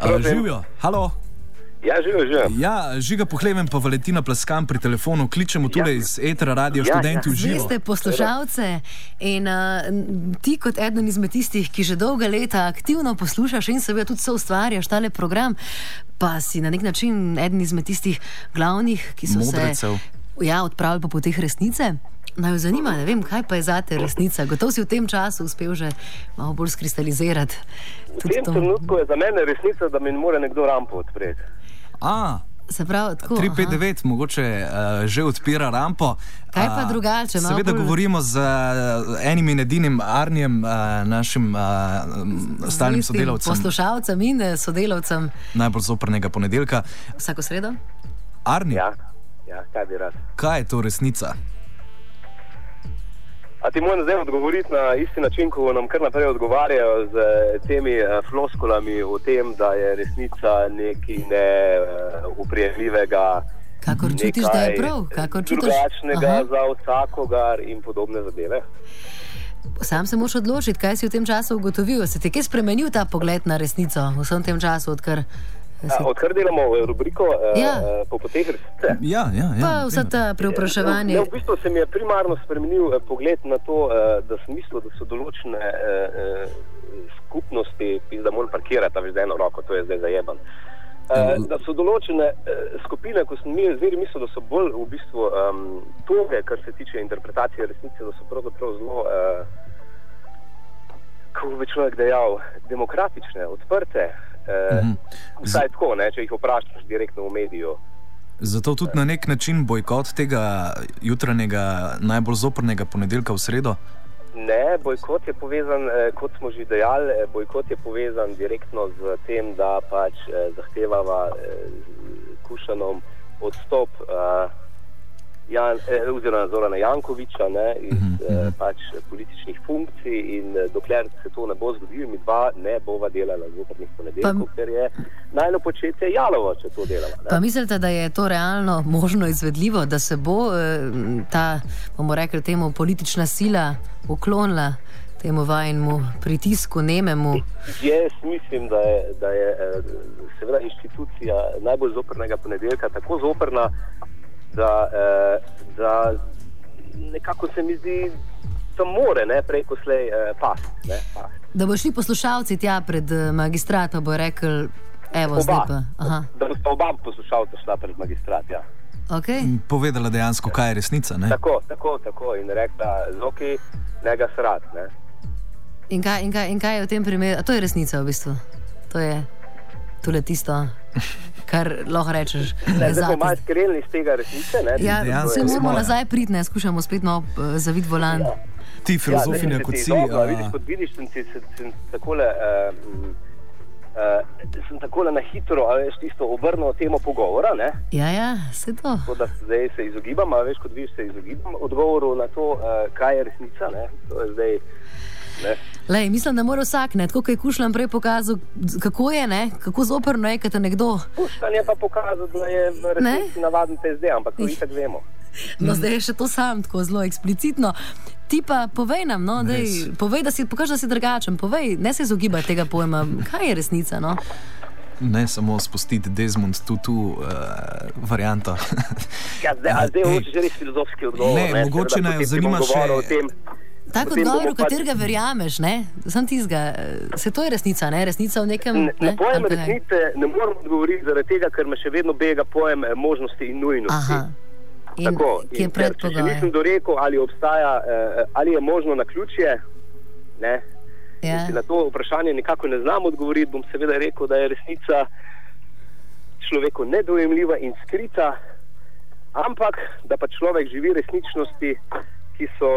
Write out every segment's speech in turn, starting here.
Živijo, halo. Ja, živijo. Ja, Žiga Pohleben pa Valentina Plaskan pri telefonu. Kličemo tule iz Etera Radio Študenti v živo. Zveste poslušalce in ti kot eden izmed tistih, ki že dolga leta aktivno poslušaš in seveda tudi soustvarjaš tale program, pa si na nek način eden izmed tistih glavnih, ki so Modrecev. se odpravili po poteh resnice. Naj jo zanima, ne vem, kaj pa je zate resnica. Gotovo si v tem času uspel že malo bolj skristalizirati. V tem trenutku je za mene resnica, da mi mora nekdo rampo odpreti. Se pravi, tako, 359 mogoče že odpira rampo. Kaj pa drugače? Seveda govorimo z enim in edinim Arnijem, našim stalnim sodelavcem. Poslušalcem in sodelavcem. Najbolj zoprnega ponedeljka. Vsako sredo? Arni, Ja, kaj bi rad. kaj je to resnica? A ti moram zdaj odgovoriti na isti način, ko nam kar naprej odgovarjajo z temi floskulami o tem, da je resnica nekaj neuprijemljivega, Kakor čutiš, da je prav? drugačnega za vsakogar in podobne zadeve. Sam se moraš odločiti, kaj si v tem času ugotovil. Se ti je spremenil ta pogled na resnico v vsem tem času, odkar delamo rubriko po poteh resnice? Ja. pa vsa ta preopraševanja. V bistvu se mi je primarno spremenil pogled na to, da sem mislil, da so določene skupnosti, da moram parkirati z eno roko, to je zdaj zajeban. Da so določene skupine, ko sem zveri mislil, da so bolj v bistvu toge, kar se tiče interpretacije resnice, da so pravzaprav zelo, kako bi človek dejal, demokratične, odprte. Vsaj tako, če jih vprašaš direktno v mediju. Zato tudi na nek način bojkot tega jutranjega najbolj zoprnega ponedeljka v sredo? Ne, bojkot je povezan, kot smo že dejali, bojkot je povezan direktno z tem, da pač zahtevava Kušanom odstop oziroma Zorana Jankovića iz pač političnih funkcij in dokler se to ne bo zgodilo, mi dva ne bova delala zoprnih ponedeljkov, ker je najno početje jalovo, če to delava. Ne? Pa mislite, da je to realno možno izvedljivo, da se bo ta, bomo rekli temu, politična sila uklonila temu vajnemu pritisku, nememu? Jaz mislim, da je seveda inštitucija najbolj zoprnega ponedeljka tako zoprna, da nekako se mi zdi, da more preko slej past. Da bo šli poslušalci tja pred magistrat, pa bo rekel, evo zdaj pa. Da bo sta oba poslušalca šla pred magistrat, ja. Okay. Povedala dejansko, kaj je resnica, ne? Tako. In rekla, Zoki, ne ga srat, ne. In kaj je v tem primeru? A to je resnica v bistvu. To je tule tisto, kar lahko rečeš. Zdaj smo malo skrenili iz tega resnice, ne? Ja, se moramo nazaj priti, ne, skušamo spet malo zaviti volan. Ti filozofinja kot si... Vidiš, sem takole na hitro, tisto obrnil temo pogovora, ne? Ja, se to. Tako da zdaj se izogibam, kot vidiš, se izogibam odgovoru na to, kaj je resnica, ne? To je zdaj... Lej, mislim, da mora vsak, ne, tako kot je Kušlan prej pokazal, kako je, ne, kako zoprno je, kad te nekdo... Kušlan je pa pokazal, da je v resnici navaden PSD, ampak to itak vemo. No, zdaj je še to sam tako zelo eksplicitno. Ti pa povej nam, no, povej, pokaži, da si drugačen, povej, ne se izogibaj tega pojma, kaj je resnica, no? Ne samo spustiti Desmond Tutu varianto. Ja, zdaj hočeš že res filozofski odgovor. Ne, mogoče naj zanima še... Tak odgovor, v katerega verjameš, ne? Sam tizga, se to je resnica, ne? Resnica v nekem... Na pojem resnice ne moram odgovoriti zaradi tega, ker me še vedno bega pojem možnosti in nujnosti. In ki je predpogoj. Če nisem dorekel, ali obstaja, ali je možno naključje, ne? In si na to vprašanje nekako ne znam odgovoriti, bom seveda rekel, da je resnica človeku nedojemljiva in skrita, ampak da pa človek živi resničnosti, ki so...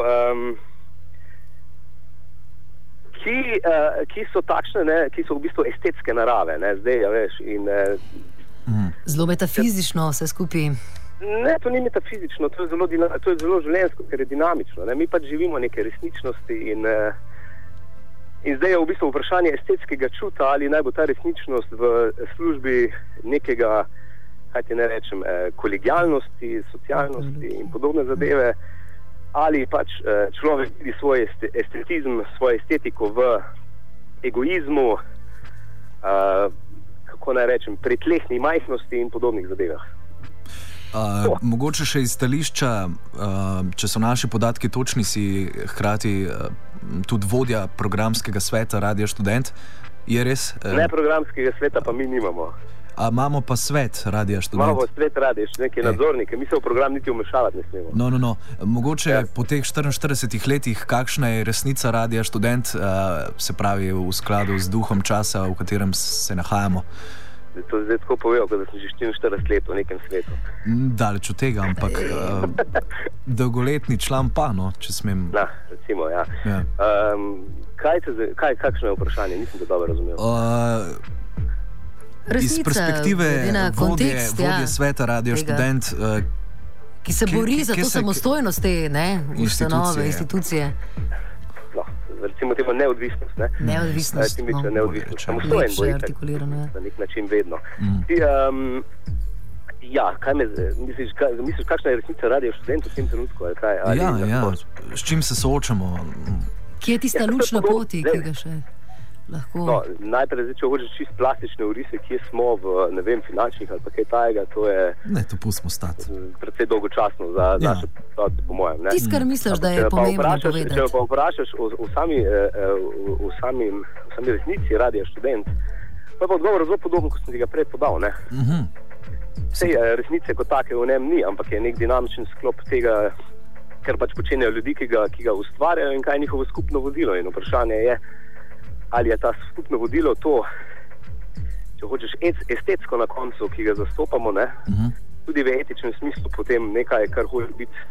Ki so takšne, ne, ki so v bistvu estetske narave, ne, zdaj, ja veš, in... Zelo metafizično vse skupaj. Ne, to ni metafizično, to je zelo življenjsko, ker je dinamično, ne, mi pač živimo neke resničnosti in zdaj je v bistvu vprašanje estetskega čuta, ali naj bo ta resničnost v službi nekega, kaj ti ne rečem, kolegialnosti, socialnosti in podobne zadeve, ali pač človek vidi svoj estetizm, svojo estetiko v egoizmu, kako kako naj rečem, pretlehni majhnosti in podobnih zadevah. Mogoče še iz stališča, če so naši podatki točni, si hkrati tudi vodja programskega sveta Radia Študent, je res? Ne, programskega sveta pa mi nimamo. Imamo pa svet Radia Študent. Imamo svet Radia Študent, ki je nadzornik, mi se v program niti umešavati ne smemo. No. Mogoče po teh 44 letih, kakšna je resnica Radia Študent, se pravi v skladu z duhom časa, v katerem se nahajamo? To zdaj tako povedal, da sem že 44 let v nekem svetu. Daleč od tega, ampak dolgoletni član pa, no, če smem. Recimo, ja. Kakšno je vprašanje? Nisem to dobro razumel. Resnica, iz perspektive vodje sveta Radia Študent, ki se bori za to samostojnost te ustanove, institucije. Recimo temu neodvisnost. Neodvisnost. Samostojen bo na nek način vedno. Kaj misliš, kakšna je resnica Radia Študent v tem trenutku? S čim se soočamo? Kje je tista lučna poti, ki ga še lahko... Najprej, če hočeš čisto plastične orise, kje smo v, ne vem, finančnih ali pa kaj tajega, to je... Ne, to pustimo stati. Predvsej dolgočasno za naše postavke, po mojem. Tisto, kar misliš, da je pomembno povedati. Če pa vprašaš o sami resnici Radia Študent, pa je pa odgovor zelo podobno, kot sem ti ga prej podal, ne? Sej resnice kot take v njem ni, ampak je nek dinamičen sklop tega, ker pač počenjajo ljudi, ki ga ustvarjajo in kaj je njihovo skupno vodilo. In vprašanje je, ali je ta skupno vodilo to, če hočeš estetsko na koncu, ki ga zastopamo, ne? Tudi v etičnem smislu potem nekaj, kar hoče biti.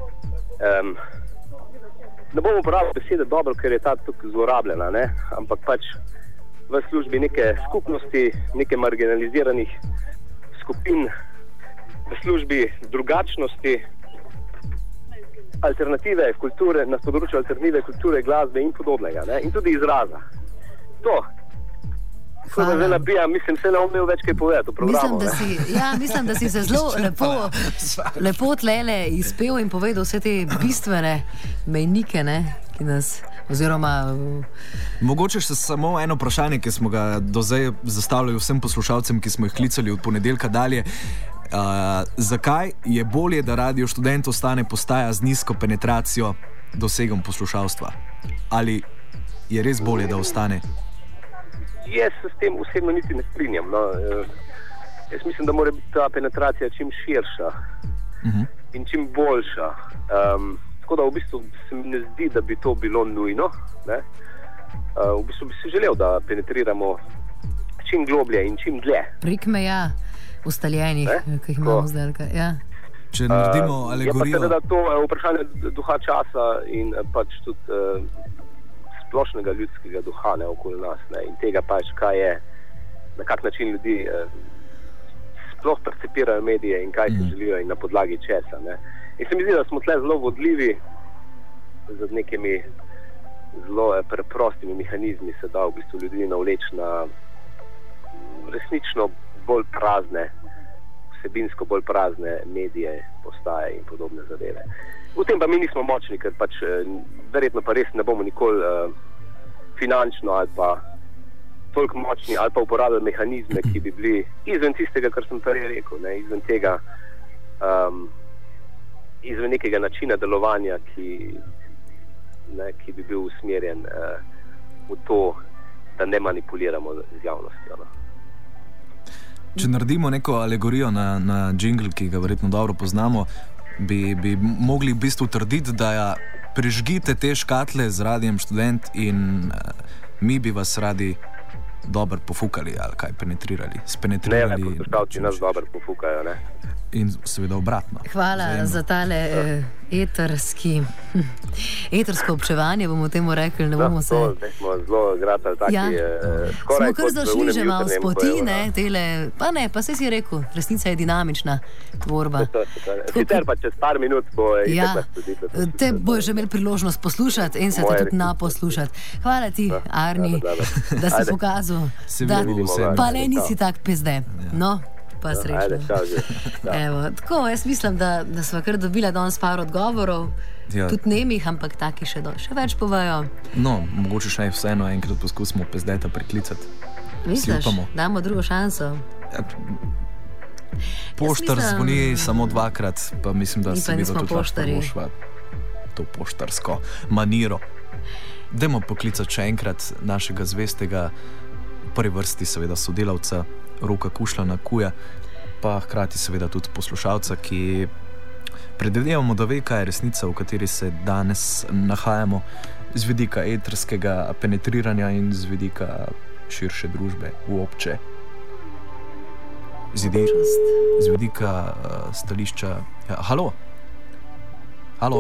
Ne bomo uporabili besede dobro, ker je ta tukaj zlorabljena, ne? Ampak pač v službi neke skupnosti, neke marginaliziranih skupin, v službi drugačnosti, alternative kulture, na področju alternative kulture, glasbe in podobnega, ne? In tudi izraza. To. Ko da zdaj nabijam, mislim, se ne umel več kaj povedati v programu. Mislim, da si se zelo lepo tlele izpel in povedal vse te bistvene mejnike, ne, ki nas, oziroma... Mogoče še samo eno vprašanje, ki smo ga do zdaj zastavljali vsem poslušalcem, ki smo jih klicali od ponedeljka dalje. Zakaj je bolje, da Radio Študent ostane postaja z nizko penetracijo dosegom poslušalstva? Ali je res bolje, da ostane? Jaz se s tem osebno niti ne strinjam. No. Jaz mislim, da mora biti ta penetracija čim širša in čim boljša. Tako da v bistvu se mi ne zdi, da bi to bilo nujno. Ne. V bistvu bi si želel, da penetriramo čim globlje in čim dlje. Prek meja ustaljenih, ki jih imamo zdaj. Ja. Če naredimo alegorijo... Je pa seveda to vprašanje duha časa in pač tudi splošnega ljudskega duha, ne, okoli nas, ne, in tega pač, kaj je, na kak način ljudi sploh percepirajo medije in kaj se želijo in na podlagi česa, ne. In se mi zdi, da smo tle zelo vodljivi z nekimi zelo preprostimi mehanizmi, se da v bistvu ljudi navleči na resnično bolj prazne, vsebinsko bolj prazne medije, postaje in podobne zadeve. V tem pa mi nismo močni, ker pač verjetno pa res ne bomo nikoli finančno ali pa toliko močni ali pa uporabljali mehanizme, ki bi bili izven tistega, kar sem prej rekel, ne, izven tega, izven nekega načina delovanja, ki bi bil usmerjen v to, da ne manipuliramo z javnostjo. No. Če naredimo neko alegorijo na džingl, ki ga verjetno dobro poznamo, bi mogli v bistvu trditi, da prižgite te škatle z Radijem Študent in mi bi vas radi dobro pofukali ali kaj penetrirali. Ne, poslušalci nas dobro pofukajo, ne. In seveda obratno. Hvala za tale etersko občevanje, bomo temu rekli, ne bomo se... Zdaj smo zelo gratali taki... Smo kar zašli že malo s poti, ne, tele... Pa ne, pa se si rekel, resnica je dinamična tvorba. Sicer pa čez par minut bo... Te bojo že imeli priložnost poslušati in se te tudi naposlušati. Hvala ti, Arni, da si pokazal, da pa ne nisi tak pezde. No, pa srečno. Evo, tako, jaz mislim, da sva kar dobila danes par odgovorov, tudi nemih, ampak taki še več povajo. No, mogoče še vseeno enkrat poskusimo pezdeta priklicati. Misliš, upamo. damo drugo šanso. Ja, poštar zvoni samo dvakrat, pa mislim, da se nismo poštarji. To poštarsko maniro. Dajmo poklicati še enkrat našega zvestega, v prvi vrsti seveda sodelavca Roka Kušljana Kuja, pa hkrati seveda tudi poslušalca, ki predvidevamo, da ve, kaj je resnica, v kateri se danes nahajamo, z vidika eterskega penetriranja in z vidika širše družbe v obče. Z vidika stališča. Ja, halo? Halo?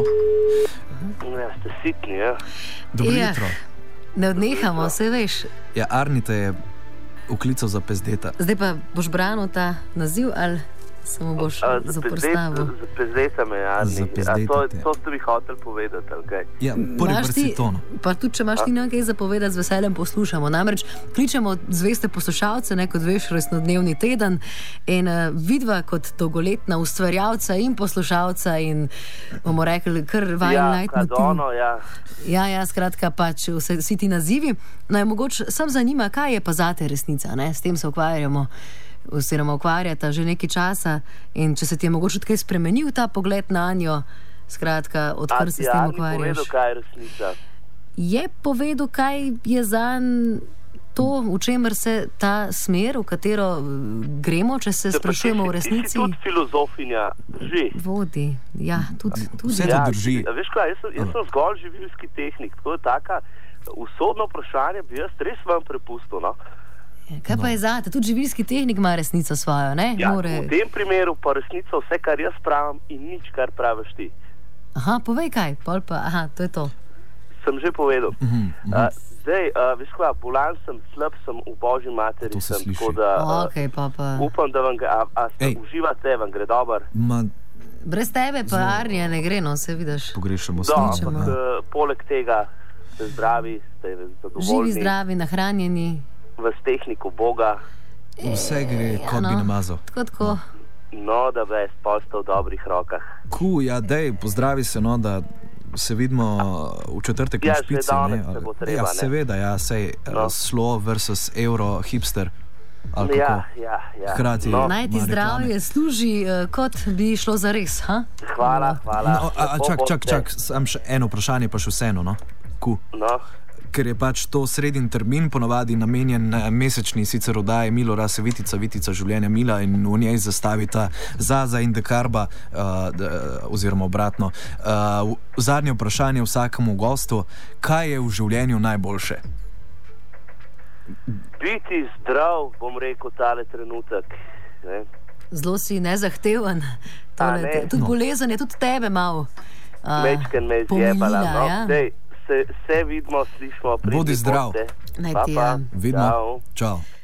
Ja, ste sitni, ja? Dobro jutro. Ne odnehamo, vse veš. Ja, Arni te je uklical za pezdeta. Zdaj pa boš branil ta naziv ali samo boš zoprstavil? Za pezdeta me, Arni. To ste mi hoteli povedati, ali kaj? Ja, prvi vrsti tono. Pa tudi, če imaš ti nekaj zapovedati, z veseljem poslušamo. Namreč kličemo zveste poslušalce, kot veš, resnodnevni teden in vidva kot dolgoletna ustvarjalca in poslušalca in bomo rekli, kar vajen leitmotiv. Ja, skratka, pač vsi ti nazivi. No, je mogoče sam zanima, kaj je pa zate resnica, ne? S tem se ukvarjamo. Oziroma ukvarjata že nekaj časa in če se ti je mogoče kaj spremenil ta pogled na njo, skratka, odkar se s tem ukvarjaš. Povedal, kaj je resnica? Je povedal, kaj je zanj to, v čemer se ta smer, v katero gremo, če se sprašujemo o resnici. Ti si tudi filozofinja, drži. Vodi, ja, tudi. Vse to drži. Veš kaj, jaz sem zgolj živilski tehnik, tako je taka usodno vprašanje bi jaz res vam prepustil, no? Kaj pa je zate? Tudi živilski tehnik ima resnico svojo, ne? Ja, v tem primeru pa resnica vse, kar jaz pravim in nič, kar praviš ti. Aha, povej kaj, pol pa, to je to. Sem že povedal. Zdaj, veš kaj, bolan sem, slab sem, v Božji materi sem, tako da upam, da vam ga, uživate, vam gre dober. Brez tebe pa Arnija ne gre, no, se vidiš. Pogrešamo sličemo. Ampak poleg tega ste zdravi, ste zadovoljni. Živi, zdravi, nahranjeni. V tehniku Boga. Vse gre, kot bi namazal. Tako. No, da bi postal v dobrih rokah. Ja, dej, pozdravi se, no, da se vidimo v četrtek na špici. Ja, že danes se bo treba, ne? Seveda, ja, sej Slo versus Euro hipster. Ja. Hkrati. Naj ti zdravje služi, kot bi šlo za res, ha? Hvala. Čak, sam še eno vprašanje, pa še vseeno, no? Ker je pač to sredin termin, ponavadi namenjen mesečni sicer oddaji Milo Rase Vitica življenja Mila in v njej zastavita Zaza in Dekarba, oziroma obratno. Zadnje vprašanje vsakemu gostu, kaj je v življenju najboljše? Biti zdrav, bom rekel, tale trenutek. Ne? Zelo si nezahteven. Tudi bolezen je tudi tebe malo mečken me zjebala, no? Ja. Se vidimo, slišimo. Bodi zdrav. Naj ti, ja. Vidimo. Čau.